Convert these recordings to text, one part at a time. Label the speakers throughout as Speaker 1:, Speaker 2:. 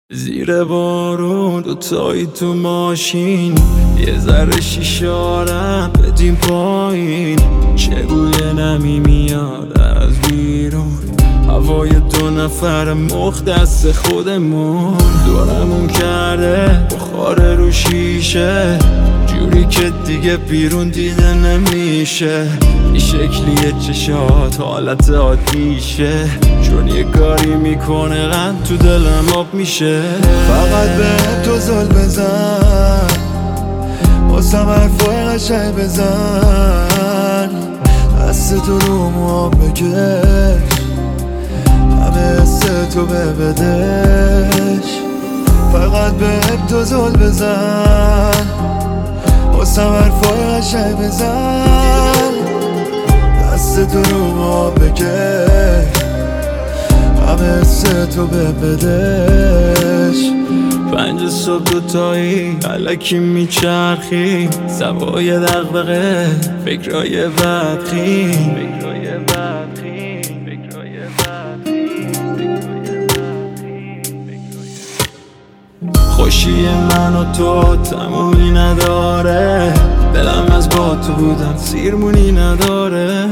Speaker 1: زیر بارون دوتایی تو ماشین، یه ذره شیشارم بدیم پایین. چه بوی نمی میاد از بیرون، هوای دو نفر مختص خودمون. دورمون کرده بخار رو شیشه، جوری که دیگه بیرون دیده نمیشه. این شکلیه چشات حالت آتیشه، چون یه کاری میکنه قند تو دلم آب میشه.
Speaker 2: فقط به تو زل بزن، واسم حرفای قشنگ بزن، دست تو رو موام بکش، همه حس تو ببدش. فقط به تو زل بزن، واسم حرفای قشنگ بزن، دست تو رو موام بکش، همه حس تو ببدش.
Speaker 1: 5 صبح دوتایی الکی میچرخی، سوای دغدغه فکرای بدخیم. خوشی من و تو تمومی نداره، دلم از با تو بودن سیرمونی نداره.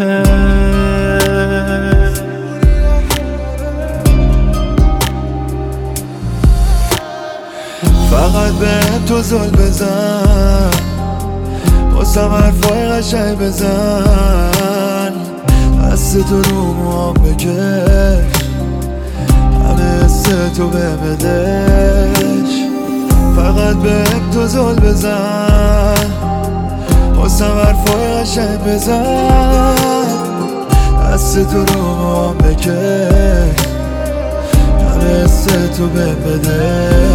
Speaker 2: فقط به تو زل بزن، واسم حرفای قشنگ بزن، دست تو رو موام بکش، همه حس تو ببدش. فقط به تو زل بزن، واسم حرفای قشنگ بزن، دست تو رو موام بکش، همه حس تو ببدش.